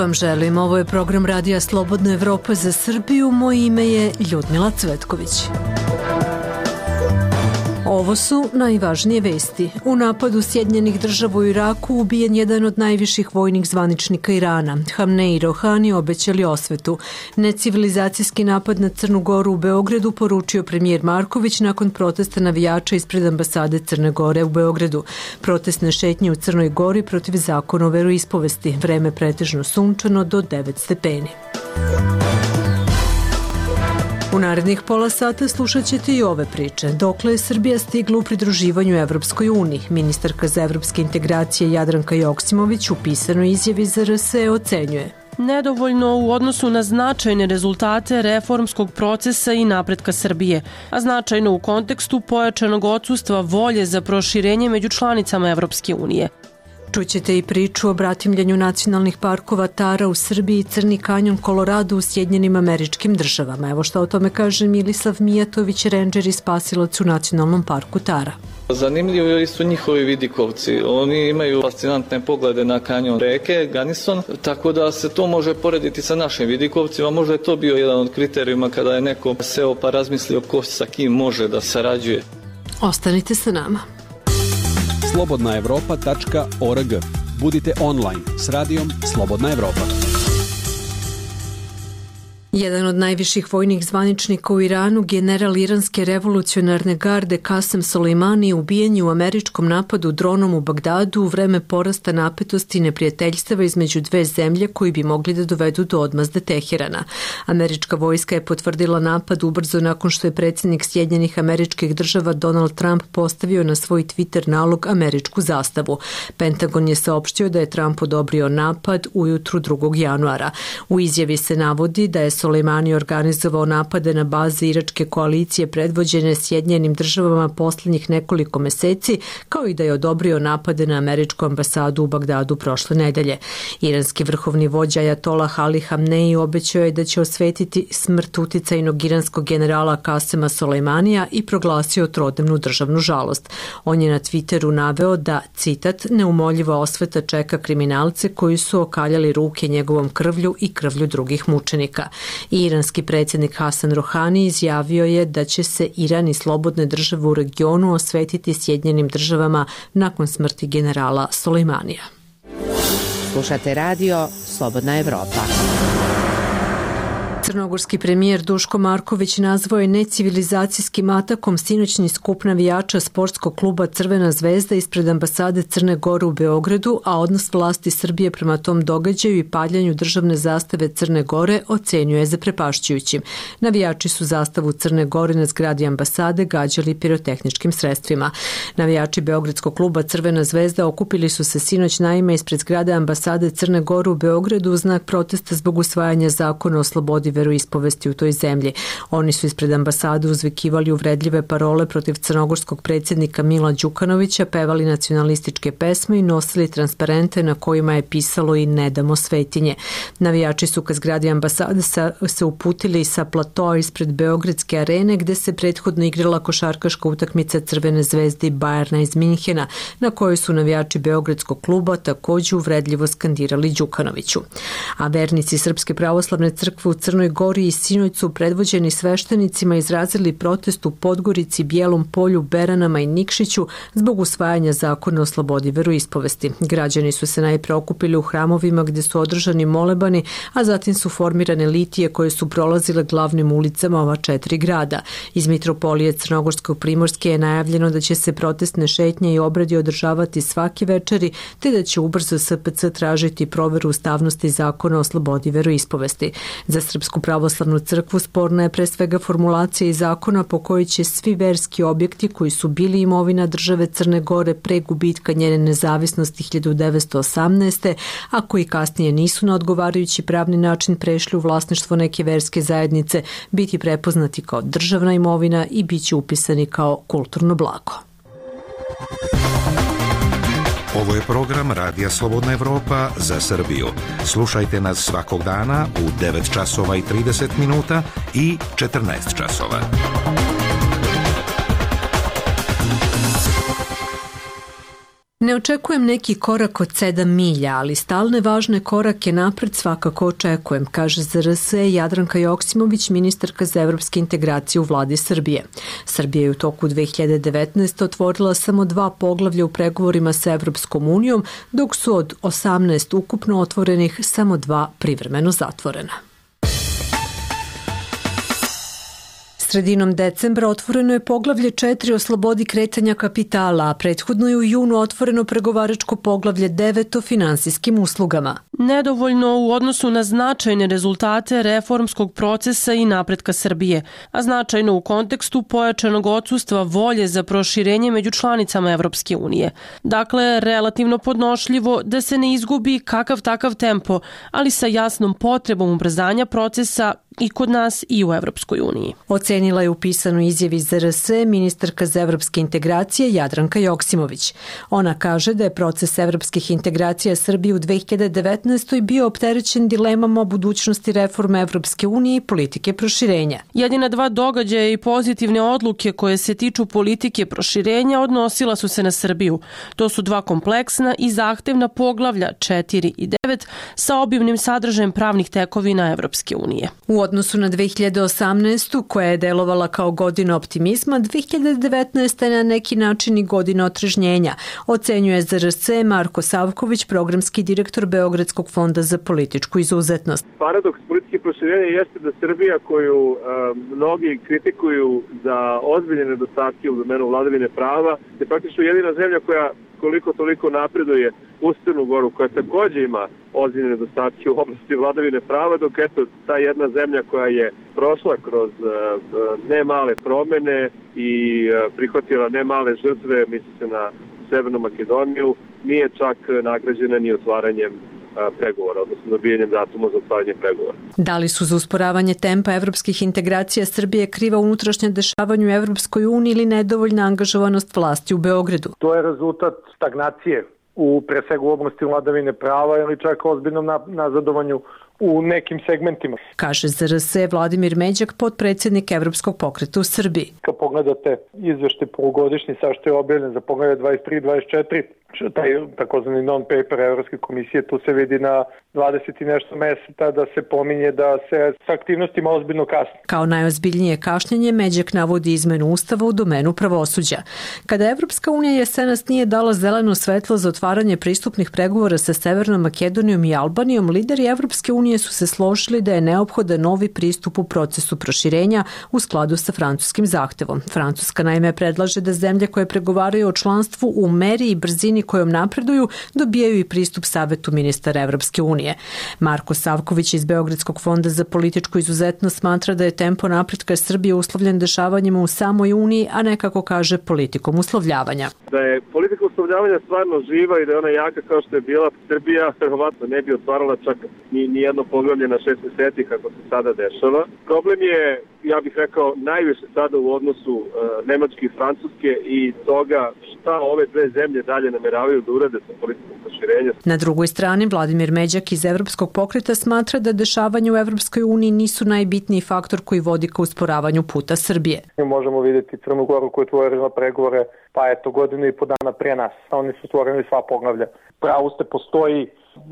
vam želim. Ovo je program Radija Slobodna Evropa za Srbiju. Moje ime je Ljudmila Cvetković. Ovo su najvažnije vesti. U napadu Sjedinjenih Država u Iraku ubijen jedan od najviših vojnih zvaničnika Irana. Hamnej i Rohani obećali osvetu. Necivilizacijski napad na Crnu Goru u Beogradu poručio premijer Marković nakon protesta navijača ispred ambasade Crne Gore u Beogradu. Protestne šetnje u Crnoj Gori protiv zakona o veroispovesti. Vreme pretežno sunčano do 9 stepeni. U narednih pola sata slušat ćete i ove priče. Dokle je Srbija stigla u pridruživanju Evropskoj uniji? Ministarka za evropske integracije Jadranka Joksimović u pisanoj izjavi za RS ocenjuje: nedovoljno u odnosu na značajne rezultate reformskog procesa i napretka Srbije, a značajno u kontekstu pojačanog odsustva volje za proširenje među članicama Evropske unije. Čućete i priču o bratimljenju nacionalnih parkova Tara u Srbiji i Crni kanjon Kolorado u Sjedinjenim Američkim Državama. Evo šta o tome kaže Milisav Mijatović, rendžer i spasilac u Nacionalnom parku Tara. Zanimljivi su njihovi vidikovci. Oni imaju fascinantne poglede na kanjon reke Ganison, tako da se to može porediti sa našim vidikovcima. Možda je to bio jedan od kriterijuma kada je neko seo pa razmislio ko sa kim može da sarađuje. Ostanite sa nama. slobodnaevropa.org. Budite online s radijom Slobodna Evropa. Jedan od najviših vojnih zvaničnika u Iranu, general iranske revolucionarne garde Kasem Soleimani, ubijen je u američkom napadu dronom u Bagdadu u vreme porasta napetosti i neprijateljstava između dve zemlje koji bi mogli da dovedu do odmazde Teherana. Američka vojska je potvrdila napad ubrzo nakon što je predsjednik Sjedinjenih Američkih Država Donald Trump postavio na svoj Twitter nalog američku zastavu. Pentagon je saopštio da je Trump odobrio napad ujutru 2. januara. U izjavi se navodi da je Soleimani organizovao napade na baze iračke koalicije predvođene Sjedinjenim Državama posljednjih nekoliko meseci, kao i da je odobrio napade na američku ambasadu u Bagdadu prošle nedelje. Iranski vrhovni vođa Ajatolah Ali Hamnej obećao je da će osvetiti smrt uticajnog iranskog generala Kasema Soleimanija i proglasio trodnevnu državnu žalost. On je na Twitteru naveo da, citat, neumoljiva osveta čeka kriminalce koji su okaljali ruke njegovom krvlju i krvlju drugih mučenika. Iranski predsjednik Hasan Rohani izjavio je da će se Iran i slobodne države u regionu osvetiti Sjedinjenim Državama nakon smrti generala Soleimanija. Slušate radio Slobodna Evropa. Crnogorski premijer Duško Marković nazvao je necivilizacijskim atakom sinoćni skup navijača sportskog kluba Crvena zvezda ispred ambasade Crne Gore u Beogradu, a odnos vlasti Srbije prema tom događaju i paljanju državne zastave Crne Gore ocenjuje zaprepašćujućim. Navijači su zastavu Crne Gore na zgradi ambasade gađali pirotehničkim sredstvima. Navijači beogradskog kluba Crvena zvezda okupili su se sinoć naime ispred zgrade ambasade Crne Gore u Beogradu u znak protesta zbog usvajanja zakona o slobodi veroispovesti u toj zemlji. Oni su ispred ambasade uzvikivali uvredljive parole protiv crnogorskog predsjednika Mila Đukanovića, pevali nacionalističke pesme i nosili transparente na kojima je pisalo i "Ne damo svetinje". Navijači su ka zgradi ambasade se uputili sa platoa ispred Beogradske arene gde se prethodno igrala košarkaška utakmica Crvene zvezde i Bajerna iz Minhena, na kojoj su navijači Beogradskog kluba takođe uvredljivo skandirali Đukanoviću. A vernici Srpske pravoslavne crkve u Crnoj Gori i sinoć su predvođeni sveštenicima izrazili protest u Podgorici, Bijelom Polju, Beranama i Nikšiću zbog usvajanja zakona o slobodi veroispovesti. Građani su se najpre okupili u hramovima gde su održani molebani, a zatim su formirane litije koje su prolazile glavnim ulicama ova 4 grada. Iz Mitropolije Crnogorskog Primorske je najavljeno da će se protestne šetnje i obredi održavati svake večeri, te da će ubrzo SPC tražiti proveru ustavnosti zakona o slobodi veroispovesti. Za Srpsku pravoslavnu crkvu sporna je pre svega formulacija iz zakona po kojoj će svi verski objekti koji su bili imovina države Crne Gore pre gubitka njene nezavisnosti 1918. a koji kasnije nisu na odgovarajući pravni način prešli u vlasništvo neke verske zajednice, biti prepoznati kao državna imovina i bit će upisani kao kulturno blago. Ovo je program Radija Slobodna Evropa za Srbiju. Slušajte nas svakog dana u 9 časova i 30 minuta i 14 časova. Ne očekujem neki korak od 7 milja, ali stalne važne korake napred svakako očekujem, kaže ZRS Jadranka Joksimović, ministarka za evropske integracije u vladi Srbije. Srbija je u toku 2019. otvorila samo 2 poglavlja u pregovorima sa Evropskom unijom, dok su od 18 ukupno otvorenih samo 2 privremeno zatvorena. Sredinom decembra otvoreno je poglavlje 4 o slobodi kretanja kapitala, a prethodno je u junu otvoreno pregovaračko poglavlje 9 o finansijskim uslugama. Nedovoljno u odnosu na značajne rezultate reformskog procesa i napretka Srbije, a značajno u kontekstu pojačanog odsustva volje za proširenje među članicama Evropske unije. Dakle, relativno podnošljivo da se ne izgubi kakav takav tempo, ali sa jasnom potrebom ubrzanja procesa i kod nas i u Evropskoj uniji. Ocenila je u pisanoj izjavi ZRS ministarka za evropske integracije Jadranka Joksimović. Ona kaže da je proces evropskih integracija Srbije u 2019. bio opterećen dilemama o budućnosti reforme Evropske unije i politike proširenja. Jedina 2 događaja i pozitivne odluke koje se tiču politike proširenja odnosila su se na Srbiju. To su 2 kompleksna i zahtevna poglavlja 4 i 9 sa obimnim sadržajem pravnih tekovina Evropske unije. U odnosu na 2018. koja je delovala kao godina optimizma, 2019. je na neki način i godina otrežnjenja, ocenjuje ZRS Marko Savković, programski direktor Beogradskog fonda za političku izuzetnost. Paradoks politike proširenja jeste da Srbija, koju mnogi kritikuju za ozbiljne nedostatke u domenu vladavine prava, je praktično jedina zemlja koja koliko toliko napreduje uz Crnu Goru, koja takođe ima ozbiljne nedostatke u oblasti vladavine prava, dok eto ta jedna zemlja koja je prošla kroz ne male promene i prihvatila ne male žrtve, misli se na Severnu Makedoniju, nije čak nagrađena ni otvaranjem pregovora, odnosno dobijanjem datuma za otvaranje pregovora. Da li su za usporavanje tempa evropskih integracija Srbije kriva unutrašnje dešavanju u Evropskoj uniji ili nedovoljna angažovanost vlasti u Beogradu? To je rezultat stagnacije pre svega u oblasti vladavine prava ili čak ozbiljnom nazadovanju u nekim segmentima. Kaže ZRS Vladimir Međak, potpredsjednik Evropskog pokreta u Srbiji. Kad pogledate izveštaj polugodišnji sa što je objavljen za poglavlje 23 i 24, taj takozvani non-paper Evropske komisije, tu se vidi na 20 i nešto mjeseca da se pominje da se s aktivnostima ozbiljno kasni. Kao najozbiljnije kašnjenje Međak navodi izmenu ustava u domenu pravosuđa. Kada Evropska unija jesenas nije dala zeleno svetlo za otvaranje pristupnih pregovora sa Severnom Makedonijom i Albanijom, lideri Evropske unije su se složili da je neophodan novi pristup u procesu proširenja u skladu sa francuskim zahtevom. Francuska naime predlaže da zemlje koje pregovaraju o članstvu u meri i brzini kojom napreduju dobijaju i pristup Savetu ministara Evropske unije. Marko Savković iz Beogradskog fonda za političku izuzetnost smatra da je tempo napretka Srbije uslovljen dešavanjima u samoj Uniji, a ne, kako kaže, politikom uslovljavanja. Da je politika uslovljavanja stvarno živa i da je ona jaka kao što je bila, Srbija verovatno ne bi otvarala čak ni jedno poglavlje na 6 mjeseci kako se sada dešava. Problem je, ja bih rekao, najviše sada u odnosu Nemačke i Francuske i toga šta ove 2 zemlje dalje nameravaju da urade sa politikom proširenja. Na drugoj strani, Vladimir Međak iz Evropskog pokreta smatra da dešavanje u Evropskoj uniji nisu najbitniji faktor koji vodi ka usporavanju puta Srbije. Možemo vidjeti Crnu Goru koja je otvorila pregovore, pa eto, godinu i po dana prije nas. Oni su otvorili sva poglavlja. Pravo ste, postoji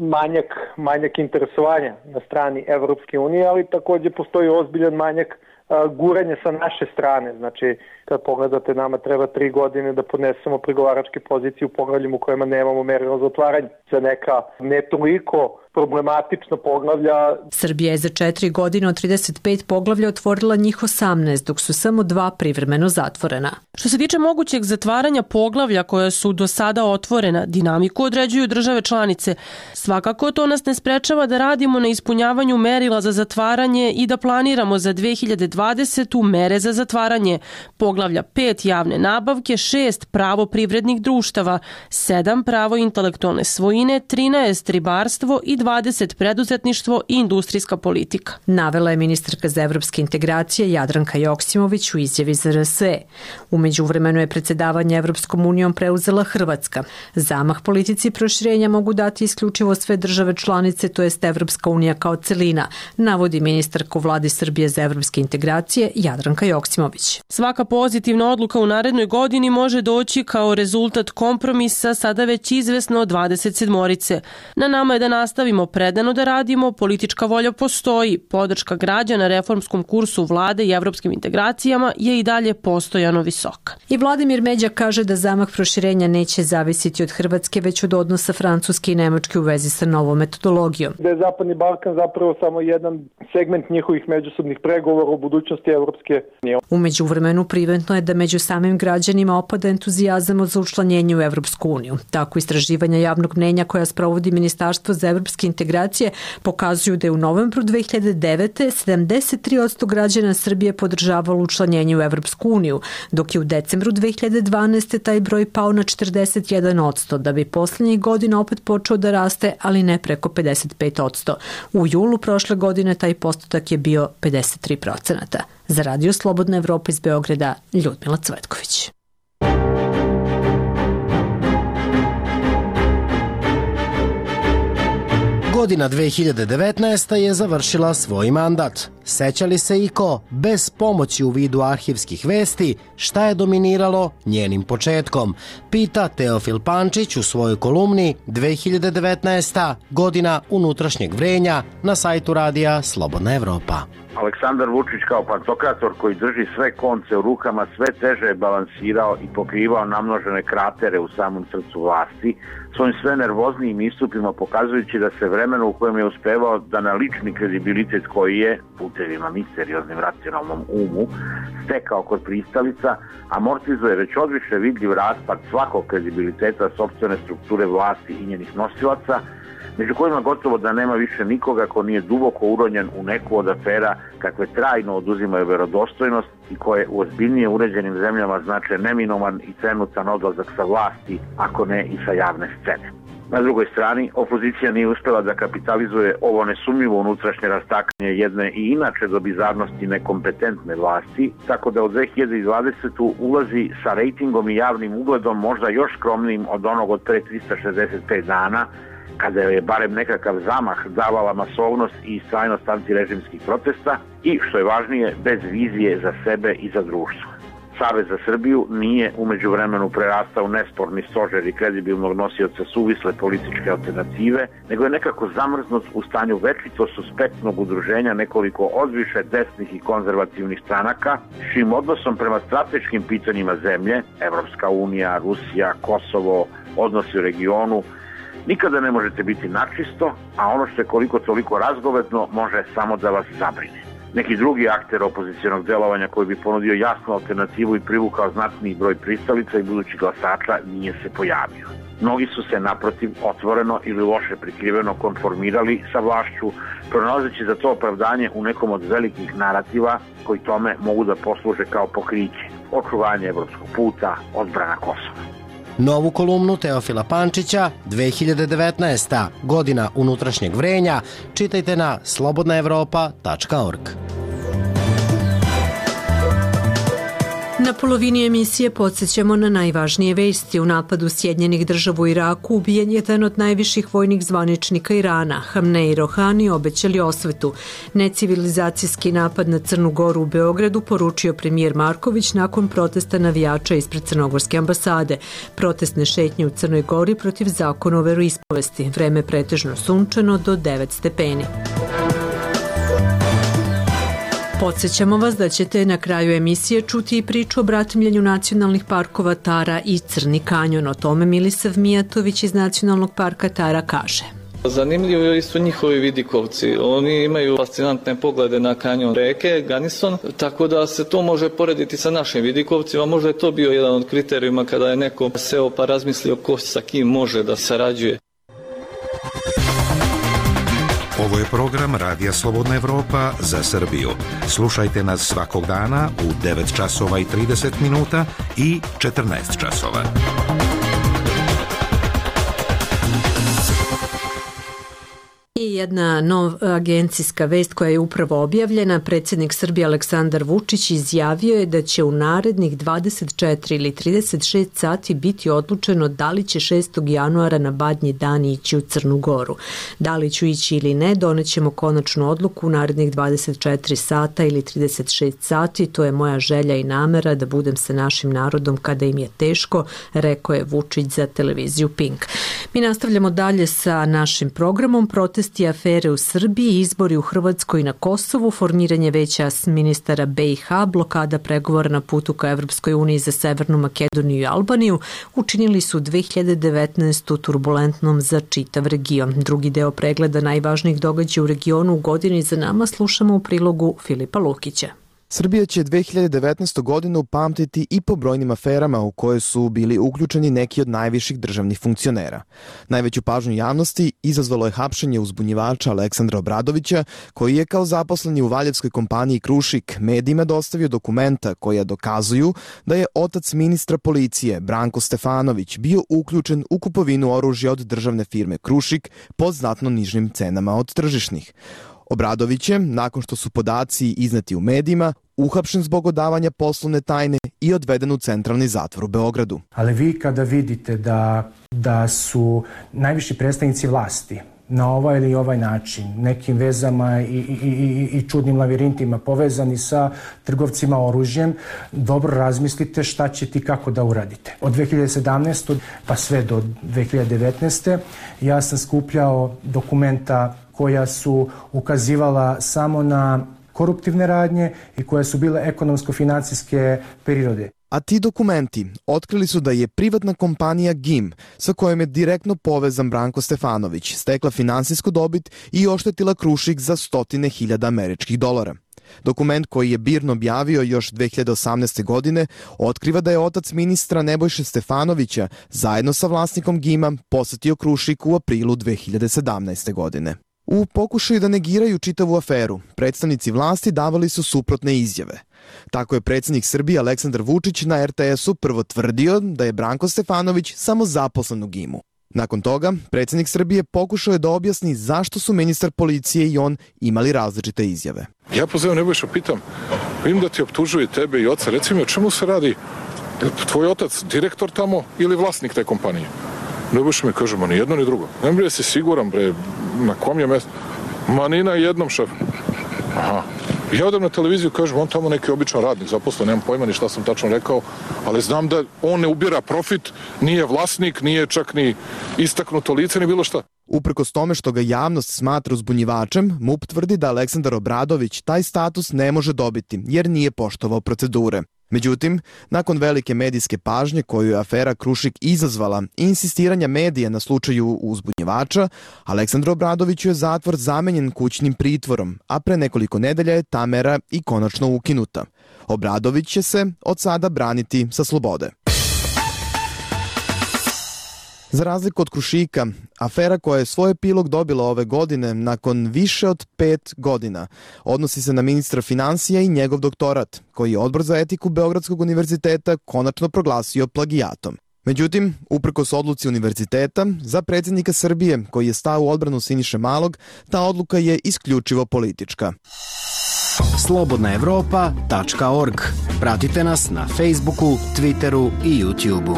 manjak interesovanja na strani Evropske unije, ali također postoji ozbiljan manjak guranje sa naše strane. Znači, kad pogledate, nama treba 3 godine da podnesemo pregovaračke pozicije u poglavljima u kojima nemamo merilo za otvaranje. Za neka ne toliko problematična poglavlja. Srbija je za 4 godine od 35 poglavlja otvorila njih 18, dok su samo 2 privremeno zatvorena. Što se tiče mogućeg zatvaranja poglavlja koja su do sada otvorena, dinamiku određuju države članice. Svakako to nas ne sprečava da radimo na ispunjavanju merila za zatvaranje i da planiramo za 2020. mere za zatvaranje. Poglavlja 5 javne nabavke, 6 pravo privrednih društava, 7 pravo intelektualne svojine, 13 ribarstvo i 20 preduzetništvo i industrijska politika. Navela je ministarka za evropske integracije Jadranka Joksimović u izjavi za RSE. U međuvremenu je predsjedavanje Evropskom unijom preuzela Hrvatska. Zamah politici proširenja mogu dati isključivo sve države članice, to jest Evropska unija kao celina, navodi ministarka u vladi Srbije za evropske integracije Jadranka Joksimović. Svaka pozitivna odluka u narednoj godini može doći kao rezultat kompromisa sada već izvesno 27-orice. Na nama je da nastavimo predano da radimo, politička volja postoji, podrška građana reformskom kursu vlade i evropskim integracijama je i dalje postojano visoka. I Vladimir Međa kaže da zamah proširenja neće zavisiti od Hrvatske, već od odnosa Francuske i Nemačke u vezi sa novom metodologijom. Da je Zapadni Balkan zapravo samo jedan segment njihovih međusobnih pregovora o budućnosti Evropske unije. U međuvremenu primetno je da među samim građanima opada entuzijazam za učlanjenje u Evropsku uniju. Tako istraživanja javnog mnenja koja sprovodi Ministarstvo za evropske integracije pokazuju da je u novembru 2009. 73% građana Srbije podržavalo učlanjenje u Evropsku uniju, dok je u decembru 2012. taj broj pao na 41%, da bi poslednjih godina opet počeo da raste, ali ne preko 55%. U julu prošle godine taj postotak je bio 53%. Za Radio Slobodna Evropa iz Beograda, Ljudmila Cvetković. Godina 2019. je završila svoj mandat. Seća li se iko, bez pomoći u vidu arhivskih vesti, šta je dominiralo njenim početkom? Pita Teofil Pančić u svojoj kolumni 2019. godina unutrašnjeg vrenja na sajtu radija Slobodna Evropa. Aleksandar Vučić kao pantokrator koji drži sve konce u rukama sve teže je balansirao i pokrivao namnožene kratere u samom srcu vlasti, svojim sve nervoznijim istupima pokazujući da se vremeno u kojem je uspevao da na lični kredibilitet koji je, putevima misterioznim racionalnom umu, stekao kod pristalica, amortizuje već odviše vidljiv raspad svakog kredibiliteta sopstvene strukture vlasti i njenih nosilaca, među kojima gotovo da nema više nikoga ko nije duboko uronjen u neku od afera kakve trajno oduzimaju verodostojnost i koje u ozbiljnije uređenim zemljama znače neminovan i trenutan odlazak sa vlasti, ako ne i sa javne scene. Na drugoj strani, opozicija nije uspela da kapitalizuje ovo nesumnjivo unutrašnje rastakanje jedne i inače do bizarnosti nekompetentne vlasti, tako da od 2020. ulazi sa rejtingom i javnim ugledom možda još skromnijim od onog od pre 365 dana, kada je barem nekakav zamah davala masovnost i istrajnost antirežimskih protesta i, što je važnije, bez vizije za sebe i za društvo. Savez za Srbiju nije umeđu vremenu prerastao nesporni stožer i kredibilnog nosioca suvisle političke alternative, nego je nekako zamrznut u stanju večito suspektnog udruženja nekoliko odviše desnih i konzervativnih stranaka, čijim odnosom prema strateškim pitanjima zemlje, Evropska unija, Rusija, Kosovo, odnosi u regionu, nikada ne možete biti načisto, a ono što je koliko toliko razgovetno može samo da vas zabrine. Neki drugi akter opozicionog delovanja koji bi ponudio jasnu alternativu i privukao znatniji broj pristalica i budućih glasača nije se pojavio. Mnogi su se naprotiv otvoreno ili loše prikriveno konformirali sa vlašću, pronalazeći za to opravdanje u nekom od velikih narativa koji tome mogu da posluže kao pokriće. Očuvanje evropskog puta, odbrana Kosova. Novu kolumnu Teofila Pančića 2019. godina unutrašnjeg vrenja čitajte na slobodnaevropa.org. Na polovini emisije podsjećamo na najvažnije vesti. U napadu Sjedinjenih Država u Iraku ubijen jedan od najviših vojnih zvaničnika Irana. Hamnej i Rohani obećali osvetu. Necivilizacijski napad na Crnu Goru u Beogradu poručio premijer Marković nakon protesta navijača ispred crnogorske ambasade. Protestne šetnje u Crnoj Gori protiv zakona o veroispovesti. Vreme pretežno sunčano do 9 stepeni. Podsjećamo vas da ćete na kraju emisije čuti i priču o bratimljenju nacionalnih parkova Tara i Crni kanjon. O tome Milisav Mijatović iz Nacionalnog parka Tara kaže. Zanimljivi su njihovi vidikovci. Oni imaju fascinantne poglede na kanjon reke Ganison, tako da se to može porediti sa našim vidikovcima. Možda je to bio jedan od kriterijuma kada je neko seo pa razmislio ko sa kim može da sarađuje. Ovo je program Radija Slobodna Evropa za Srbiju. Slušajte nas svakog dana u 9 časova i 30 minuta i 14 časova. jedna agencijska vest koja je upravo objavljena. Predsjednik Srbije Aleksandar Vučić izjavio je da će u narednih 24 ili 36 sati biti odlučeno da li će 6. januara na Badnji dan ići u Crnu Goru. Da li ću ići ili ne, donećemo konačnu odluku u narednih 24 sata ili 36 sati. To je moja želja i namera da budem sa našim narodom kada im je teško, rekao je Vučić za televiziju Pink. Mi nastavljamo dalje sa našim programom. Protesti, afere u Srbiji, izbori u Hrvatskoj i na Kosovu, formiranje veća ministara BiH, blokada pregovora na putu ka Evropskoj uniji za Severnu Makedoniju i Albaniju učinili su 2019. turbulentnom za čitav region. Drugi deo pregleda najvažnijih događaja u regionu u godini za nama slušamo u prilogu Filipa Lukića. Srbija će 2019. godinu pamtiti i po brojnim aferama u koje su bili uključeni neki od najviših državnih funkcionera. Najveću pažnju javnosti izazvalo je hapšenje uzbunjivača Aleksandra Obradovića, koji je kao zaposleni u valjevskoj kompaniji Krušik medijima dostavio dokumenta koja dokazuju da je otac ministra policije Branko Stefanović bio uključen u kupovinu oružja od državne firme Krušik po znatno nižim cenama od tržišnih. Obradović je, nakon što su podaci izneti u medijima, uhapšen zbog odavanja poslovne tajne i odveden u centralni zatvor u Beogradu. Ali vi kada vidite da su najviši predstavnici vlasti na ovaj ili ovaj način, nekim vezama i čudnim lavirintima povezani sa trgovcima oružjem, dobro razmislite šta ćete i kako da uradite. Od 2017. pa sve do 2019. ja sam skupljao dokumenta koja su ukazivala samo na koruptivne radnje i koje su bile ekonomsko-financijske prirode. A ti dokumenti otkrili su da je privatna kompanija GIM, sa kojom je direktno povezan Branko Stefanović, stekla finansijsku dobit i oštetila Krušik za $100.000 američkih dolara. Dokument koji je BIRN objavio još 2018. godine otkriva da je otac ministra Nebojše Stefanovića zajedno sa vlasnikom GIM-a posetio Krušik u aprilu 2017. godine. U pokušaju da negiraju čitavu aferu, predstavnici vlasti davali su suprotne izjave. Tako je predsjednik Srbije Aleksandar Vučić na RTS-u prvo tvrdio da je Branko Stefanović samo zaposlen u GIM-u. Nakon toga, predsjednik Srbije pokušao je da objasni zašto su ministar policije i on imali različite izjave. Ja pozivam Nebojša, pitam, vidim da ti optužuje tebe i oca, reci mi o čemu se radi? Tvoj otac direktor tamo ili vlasnik te kompanije? Nebojša mi kaže, ma ni jedno ni drugo. Ne bre, si siguran, bre, na kom je mjesto? Ma ni na jednom, šef. Aha. Ja odem na televiziju, kažem, on tamo neki običan radnik, zaposlen, nemam pojma ni šta sam tačno rekao, ali znam da on ne ubira profit, nije vlasnik, nije čak ni istaknuto lice, ni bilo šta. Uprkos tome što ga javnost smatra uzbunjivačem, MUP tvrdi da Aleksandar Obradović taj status ne može dobiti, jer nije poštovao procedure. Međutim, nakon velike medijske pažnje koju je afera Krušik izazvala i insistiranja medija na slučaju uzbunjivača, Aleksandru Obradoviću je zatvor zamenjen kućnim pritvorom, a pre nekoliko nedelja je ta mera i konačno ukinuta. Obradović će se od sada braniti sa slobode. Za razliku od Krušika, afera koja je svoj epilog dobila ove godine nakon više od 5 godina odnosi se na ministra finansija i njegov doktorat, koji je Odbor za etiku Beogradskog univerziteta konačno proglasio plagijatom. Međutim, uprkos odluci univerziteta, za predsjednika Srbije, koji je stao u odbranu Siniše Malog, ta odluka je isključivo politička. slobodnaevropa.org. Pratite nas na Facebooku, Twitteru i YouTubeu.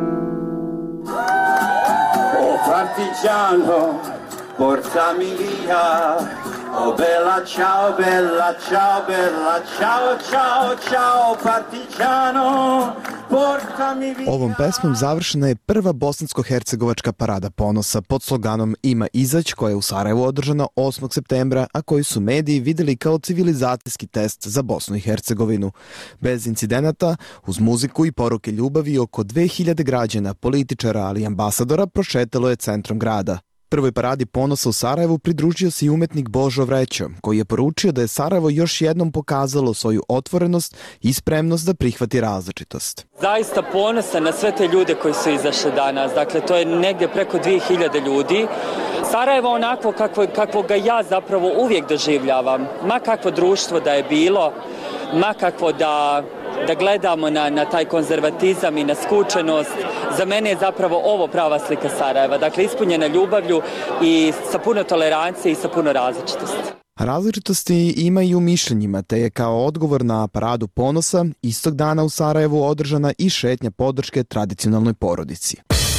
Partigiano, portami via. Oh bella ciao, bella ciao, bella ciao, ciao, ciao, partigiano, portami via. Ovom pesmom završena je prva bosansko-hercegovačka parada ponosa pod sloganom Ima izać, koja je u Sarajevu održana 8. septembra, a koji su mediji videli kao civilizacijski test za Bosnu i Hercegovinu. Bez incidenata, uz muziku i poruke ljubavi, oko 2000 građana, političara, ali i ambasadora prošetalo je centrom grada. Prvoj paradi ponosa u Sarajevu pridružio se i umetnik Božo Vrećo, koji je poručio da je Sarajevo još jednom pokazalo svoju otvorenost i spremnost da prihvati različitost. Zaista ponosan na sve te ljude koji su izašli danas. Dakle, to je negdje preko 2000 ljudi. Sarajevo onako kakvo ga ja zapravo uvijek doživljavam. Ma kakvo društvo da je bilo, ma kakvo da da gledamo na taj konzervatizam i na skučenost. Za mene je zapravo ovo prava slika Sarajeva. Dakle, ispunjena ljubavlju i sa puno tolerancije i sa puno različitosti. Različitosti ima i u mišljenjima, te je kao odgovor na Paradu ponosa istog dana u Sarajevu održana i šetnja podrške tradicionalnoj porodici.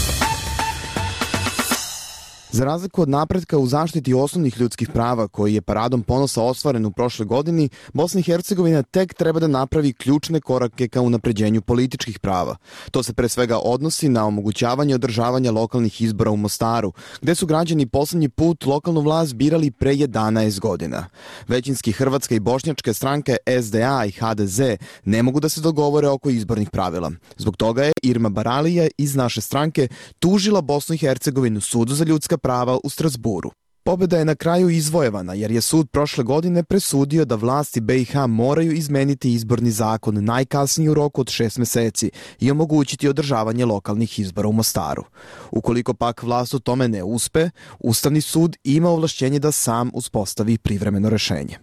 Za razliku od napretka u zaštiti osnovnih ljudskih prava koji je Paradom ponosa ostvaren u prošloj godini, Bosna i Hercegovina tek treba da napravi ključne korake ka unapređenju političkih prava. To se pre svega odnosi na omogućavanje održavanja lokalnih izbora u Mostaru, gde su građani poslednji put lokalnu vlast birali pre 11 godina. Većinski hrvatska i bošnjačke stranke SDA i HDZ ne mogu da se dogovore oko izbornih pravila. Zbog toga je Irma Baralija iz naše stranke tužila Bosnu i Hercegovinu Sudu za ljudska prava u Strasburu. Pobjeda je na kraju izvojevana jer je sud prošle godine presudio da vlasti BiH moraju izmeniti izborni zakon najkasnije u roku od 6 meseci i omogućiti održavanje lokalnih izbora u Mostaru. Ukoliko pak vlast u tome ne uspe, Ustavni sud ima ovlašćenje da sam uspostavi privremeno rešenje.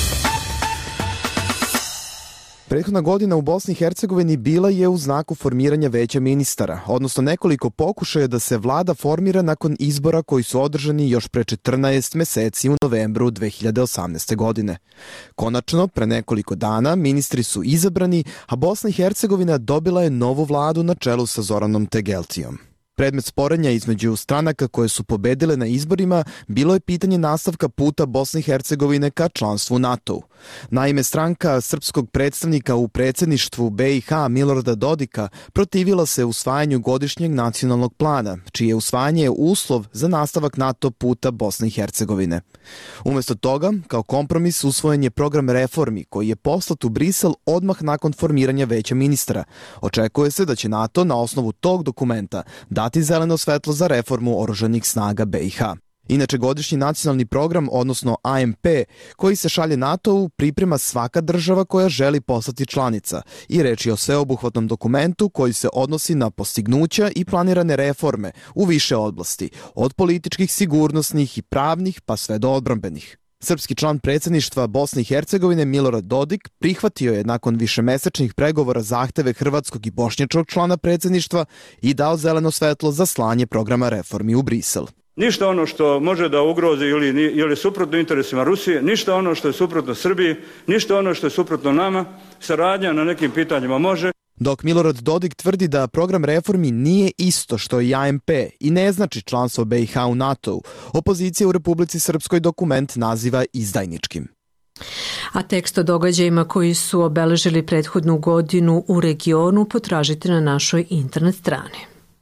Prethodna godina u Bosni i Hercegovini bila je u znaku formiranja veća ministara, odnosno nekoliko pokušaja da se vlada formira nakon izbora koji su održani još pre 14 meseci u novembru 2018. godine. Konačno, pre nekoliko dana, ministri su izabrani, a Bosna i Hercegovina dobila je novu vladu na čelu sa Zoranom Tegelcijom. Predmet sporenja između stranaka koje su pobedile na izborima bilo je pitanje nastavka puta Bosne i Hercegovine ka članstvu NATO-u. Naime, stranka srpskog predstavnika u predsjedništvu BiH Milorada Dodika protivila se usvajanju godišnjeg nacionalnog plana, čije usvajanje je uslov za nastavak NATO puta Bosne i Hercegovine. Umjesto toga, kao kompromis usvojen je program reformi koji je poslat u Brisel odmah nakon formiranja veća ministara. Očekuje se da će NATO na osnovu tog dokumenta dati zeleno svetlo za reformu oružanih snaga BiH. Inače, godišnji nacionalni program, odnosno AMP, koji se šalje NATO-u, priprema svaka država koja želi postati članica i reč je o sveobuhvatnom dokumentu koji se odnosi na postignuća i planirane reforme u više oblasti, od političkih, sigurnosnih i pravnih pa sve do odbrambenih. Srpski član predsjedništva Bosne i Hercegovine Milorad Dodik prihvatio je nakon višemesečnih pregovora zahteve hrvatskog i bošnjačkog člana predsjedništva i dao zeleno svetlo za slanje programa reformi u Brisel. Ništa ono što može da ugrozi ili je suprotno interesima Rusije, ništa ono što je suprotno Srbiji, ništa ono što je suprotno nama, saradnja na nekim pitanjima može. Dok Milorad Dodik tvrdi da program reformi nije isto što i AMP i ne znači članstvo BiH u NATO-u, opozicija u Republici Srpskoj dokument naziva izdajničkim. A tekst o događajima koji su obeležili prethodnu godinu u regionu potražite na našoj internet strani.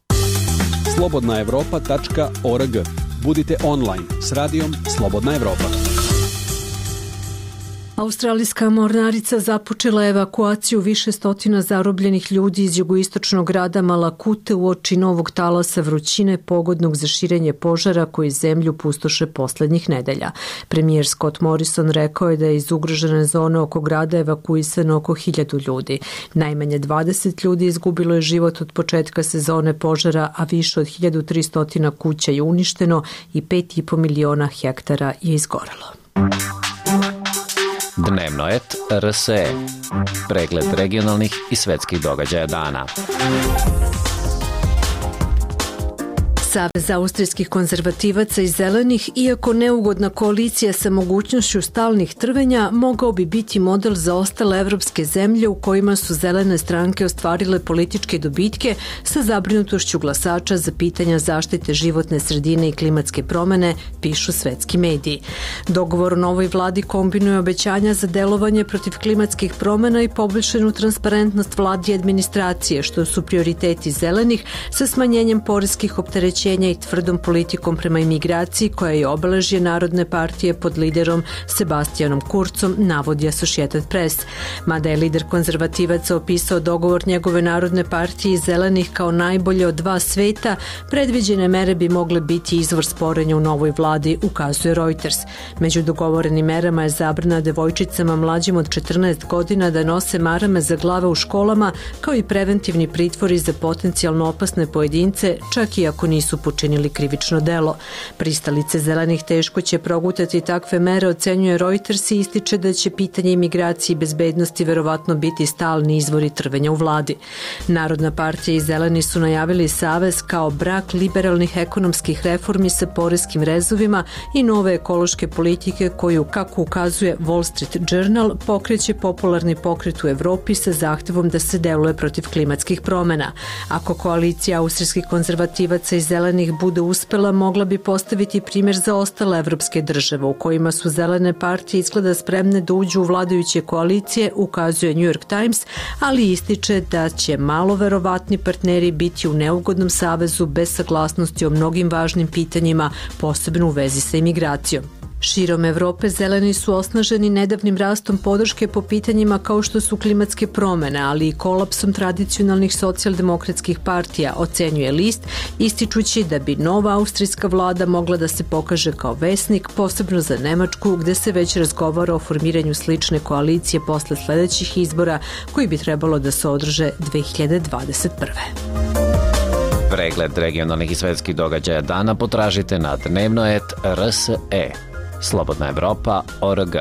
slobodnaevropa.org. Budite online s radijom Slobodna Evropa. Australijska mornarica započela evakuaciju više stotina zarobljenih ljudi iz jugoistočnog grada Malakute uoči novog talasa vrućine pogodnog za širenje požara koji zemlju pustoše poslednjih nedelja. Premijer Scott Morrison rekao je da je iz ugrožene zone oko grada evakuisano oko 1000 ljudi. Najmanje 20 ljudi izgubilo je život od početka sezone požara, a više od 1300 kuća je uništeno i 5,5 miliona hektara je izgorelo. Dnevno et RSE. Pregled regionalnih i svetskih događaja dana. Savez austrijskih konzervativaca i zelenih, iako neugodna koalicija sa mogućnošću stalnih trvenja, mogao bi biti model za ostale evropske zemlje u kojima su zelene stranke ostvarile političke dobitke sa zabrinutošću glasača za pitanja zaštite životne sredine i klimatske promene, pišu svetski mediji. Dogovor o novoj vladi kombinuje obećanja za delovanje protiv klimatskih promena i poboljšanu transparentnost vladi i administracije, što su prioriteti zelenih, sa smanjenjem poreskih opterećenja i tvrdom politikom prema imigraciji koja je obeležje Narodne partije pod liderom Sebastianom Kurzom, navodi Associated Press. Mada je lider konzervativaca opisao dogovor njegove Narodne partije i zelenih kao najbolje od dva sveta, predviđene mere bi mogle biti izvor sporenja u novoj vladi, ukazuje Reuters. Među dogovorenim merama je zabrana devojčicama mlađim od 14 godina da nose marame za glave u školama, kao i preventivni pritvori za potencijalno opasne pojedince, čak i ako nisu nisu počinili krivično delo. Pristalice zelenih teško će progutati takve mere, ocenjuje Reuters i ističe da će pitanje imigracije i bezbednosti verovatno biti stalni izvori trvenja u vladi. Narodna partija i zeleni su najavili savez kao brak liberalnih ekonomskih reformi sa poreskim rezovima i nove ekološke politike koju, kako ukazuje Wall Street Journal, pokreće popularni pokret u Evropi sa zahtevom da se deluje protiv klimatskih promena. Ako koalicija austrijskih konzervativaca i zelenih bude uspela, mogla bi postaviti primjer za ostale evropske države u kojima su zelene partije izgleda spremne da uđu u vladajuće koalicije, ukazuje New York Times, ali ističe da će malo verovatni partneri biti u neugodnom savezu bez saglasnosti o mnogim važnim pitanjima, posebno u vezi sa imigracijom. Širom Evrope zeleni su osnaženi nedavnim rastom podrške po pitanjima kao što su klimatske promene, ali i kolapsom tradicionalnih socijaldemokratskih partija, ocenjuje list, ističući da bi nova austrijska vlada mogla da se pokaže kao vesnik, posebno za Nemačku, gde se već razgovara o formiranju slične koalicije posle sledećih izbora koji bi trebalo da se održe 2021. Pregled regionalnih i svetskih događaja dana potražite na dnevno.rs.e. Slobodna Evropa.org.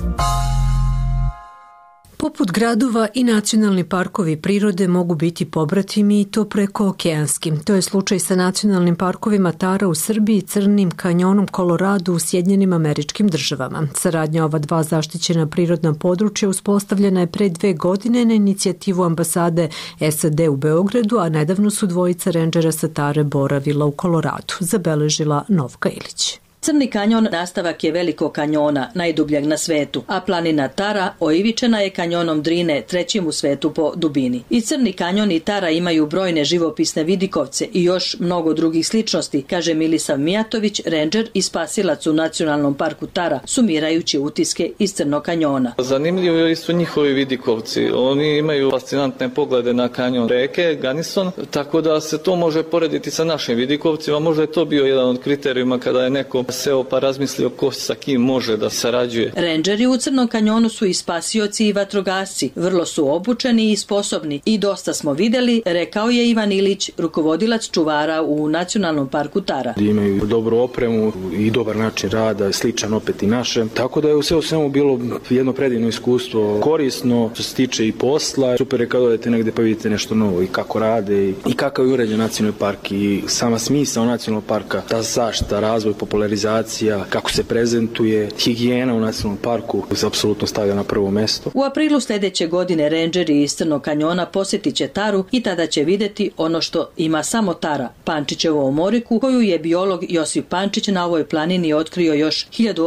Poput gradova i nacionalni parkovi prirode mogu biti pobratimi i to preko okeanskim. To je slučaj sa nacionalnim parkovima Tara u Srbiji i Crnim kanjonom Kolorado u Sjedinjenim Američkim Državama. Saradnja ova dva zaštićena prirodna područja uspostavljena je pre 2 godine na inicijativu ambasade SAD u Beogradu, a nedavno su dvojica rendžera sa Tare boravila u Koloradu, zabeležila Novka Ilić. Crni kanjon nastavak je Velikog kanjona, najdubljeg na svetu, a planina Tara oivičena je kanjonom Drine, trećim u svetu po dubini. I Crni kanjon i Tara imaju brojne živopisne vidikovce i još mnogo drugih sličnosti, kaže Milisav Mijatović, rendžer i spasilac u Nacionalnom parku Tara, sumirajući utiske iz Crnog kanjona. Zanimljivi su njihovi vidikovci. Oni imaju fascinantne poglede na kanjon reke Ganison, tako da se to može porediti sa našim vidikovcima. Možda je to bio jedan od kriterijuma kada je neko seo pa razmislio ko sa kim može da sarađuje. Rendžeri u Crnom kanjonu su i spasioci i vatrogasci. Vrlo su obučeni i sposobni i dosta smo videli, rekao je Ivan Ilić, rukovodilac čuvara u Nacionalnom parku Tara. Imaju dobru opremu i dobar način rada, sličan opet i našem. Tako da je u sve u svemu bilo jedno predivno iskustvo, korisno, što se tiče i posla. Super je kad odete negde pa vidite nešto novo i kako rade i kakav je uređen nacionalni park i sama smisao nacionalnog parka, ta zaštita, razvoj, popularizacija, kako se prezentuje, higijena u nacionalnom parku se apsolutno stavlja na prvo mesto. U aprilu sledeće godine rendžeri iz Crnog kanjona posjetit će Taru i tada će videti ono što ima samo Tara, Pančićevu omoriku, koju je biolog Josip Pančić na ovoj planini otkrio još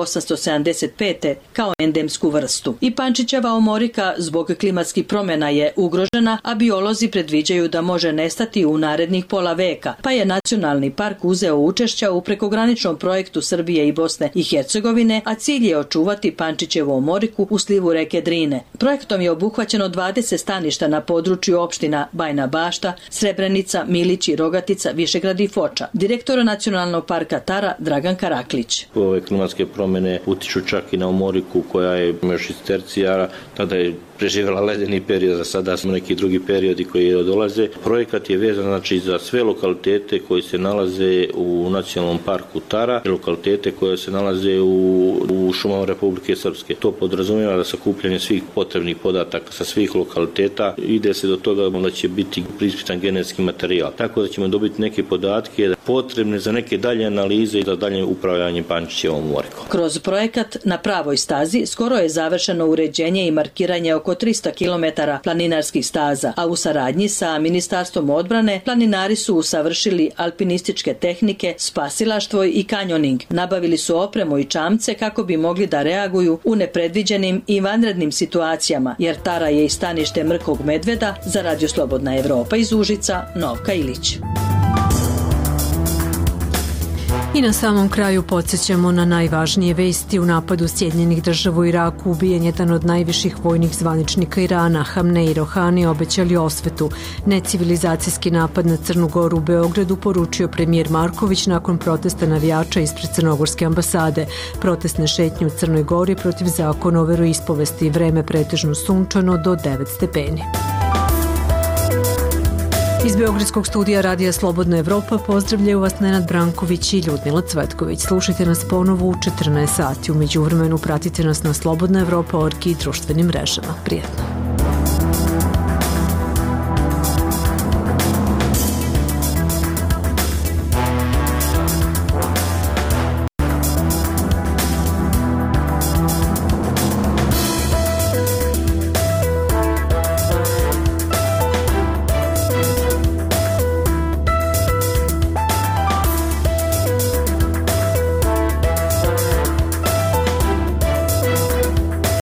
1875. kao endemsku vrstu. I Pančićeva omorika zbog klimatskih promjena je ugrožena, a biolozi predviđaju da može nestati u narednih pola veka, pa je Nacionalni park uzeo učešća u prekograničnom projektu Srbije i Bosne i Hercegovine, a cilj je očuvati Pančićevu omoriku u slivu reke Drine. Projektom je obuhvaćeno 20 staništa na području opština Bajna Bašta, Srebrenica, Milić i Rogatica, Višegrad i Foča. Direktor Nacionalnog parka Tara Dragan Karaklić. Ove klimatske promjene utiču čak i na omoriku koja je još iz tercijara, tada je preživjela ledeni period, za sada smo neki drugi periodi koji dolaze. Projekat je vezan znači za sve lokalitete koji se nalaze u Nacionalnom parku Tara i lokalitete koje se nalaze u šumama Republike Srpske. To podrazumijeva da sakupljanje svih potrebnih podataka sa svih lokaliteta ide se do toga da će biti preispitan genetski materijal. Tako da ćemo dobiti neke podatke potrebne za neke dalje analize i za dalje upravljanje Pančićevom omorikom. Kroz projekat Na pravoj stazi skoro je završeno uređenje i markiranje oko 300 km planinarskih staza, a u saradnji sa Ministarstvom odbrane planinari su usavršili alpinističke tehnike, spasilaštvo i kanjoning. Nabavili su opremu i čamce kako bi mogli da reaguju u nepredviđenim i vanrednim situacijama, jer Tara je i stanište mrkog medveda. Za Radio Slobodna Evropa iz Užica, Novka Ilić. I na samom kraju podsjećamo na najvažnije vesti. U napadu Sjedinjenih Država u Iraku ubijen jedan od najviših vojnih zvaničnika Irana. Hamnej i Rohani obećali osvetu. Necivilizacijski napad na Crnu Goru u Beogradu poručio premijer Marković nakon protesta navijača ispred Crnogorske ambasade. Protestne šetnje u Crnoj Gori protiv zakona o veroispovesti, vreme pretežno sunčano do 9 stepeni. Iz Beogradskog studija Radija Slobodna Evropa pozdravljaju vas Nenad Branković i Ljudmila Cvetković. Slušajte nas ponovo u 14 sati. U međuvremenu pratite nas na slobodnaevropa.org i društvenim mrežama. Prijetno.